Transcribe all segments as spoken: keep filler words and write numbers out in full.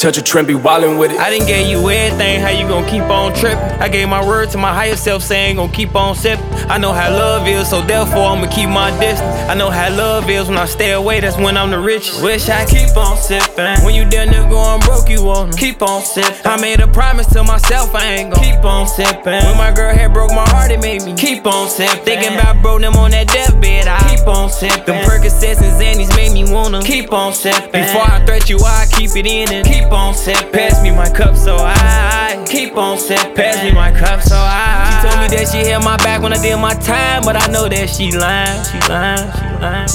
touch a trend, be wildin' with it. I done gave you everything, how you gon' keep on trippin'? I gave my word to my higher self, saying gon' keep on sippin'. I know how love is, so therefore I'ma keep my distance. I know how love is, when I stay away, that's when I'm the richest. Wish I keep on sippin'. When you done nigga going broke, you wanna keep on sippin'. I made a promise to myself, I ain't gon' keep on sippin'. When my girl had broke my heart, it made me keep on sippin'. Thinking about bro, them on that deathbed, I keep on sippin'. Them Percocets and Xannies made me wanna keep on sippin'. Before I threat you, I keep it in and keep on sippin'. Pass me my cup so I keep on sippin'. Pass me my cup so I. She told me that she had my back when I did my time, but I know that she lying, she lying, she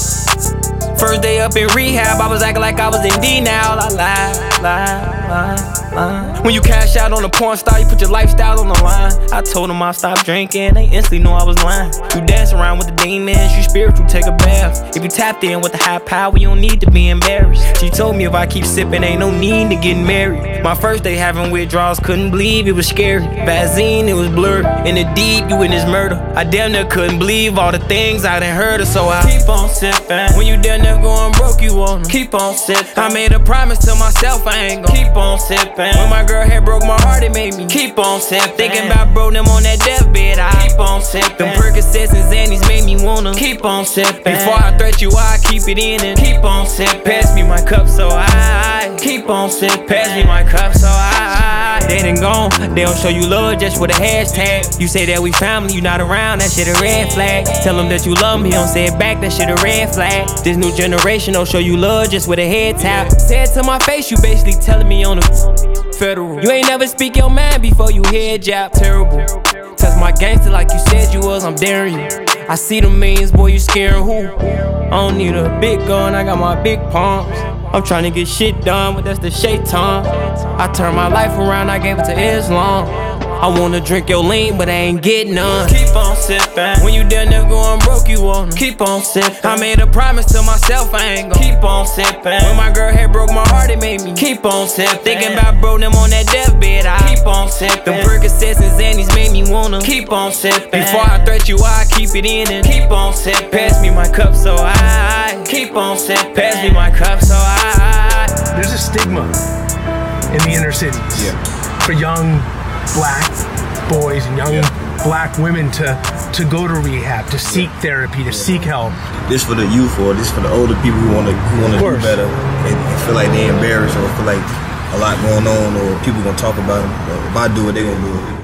lying. First day up in rehab, I was acting like I was in D now. I lied, lied, lied, lied. When you cash out on a porn star, you put your lifestyle on the line. I told them I stopped drinking, they instantly knew I was lying. You dance around with the demons, you spiritual, take a bath. If you tapped in with the high power, you don't need to be embarrassed. She told me if I keep sipping, ain't no need to get married. My first day having withdrawals, couldn't believe it was scary. Vaseline, it was blurred. In the deep, you witnessed murder. I damn near couldn't believe all the things I done heard of, so I keep on sipping. When you damn near going broke, you wanna keep on sipping. I made a promise to myself, I ain't gon' keep on sipping. When my girl had broke my heart, it made me keep on sipping. Thinking about bro, them on that deathbed, I keep on sipping. Them Percocets and Xannies made me wanna keep on sipping. Before I threat you, I keep it in and keep on sipping. Pass me my cup so I keep on sipping. Pass me my cup so I. They done gone, they don't show you love just with a hashtag. You say that we family, you not around, that shit a red flag. Tell them that you love me, don't say it back, that shit a red flag. This new generation don't show you love just with a head tap. Say it to my face, you basically telling me on the federal. You ain't never speak your mind before you head jab. Terrible. Touch my gangster like you said you was, I'm daring you. I see the millions, boy, you scaring who? I don't need a big gun, I got my big palms. I'm tryna get shit done, but that's the shaitan. I turned my life around, I gave it to Islam. I wanna drink your lean, but I ain't getting none. Keep on sippin'. When you done there going broke, you wanna keep on sippin'. I made a promise to myself, I ain't gon' keep on sippin'. When my girl had broke my heart, it made me keep on sippin'. Thinking about bro, them on that deathbed, I keep on sippin'. Them Percocets and Xannies made me wanna keep on sippin'. Before I threat you, I keep it in and keep on sippin'. Pass me my cup so I keep on sippin'. Pass me my cup so I. There's a stigma in the inner cities yeah. for young black boys and young yeah. black women to to go to rehab, to seek yeah. therapy, to yeah. seek help. This for the youth, or this for the older people who want to who want to do better and feel like they're embarrassed or feel like a lot going on or people gonna talk about them. But if I do it, they gonna do it.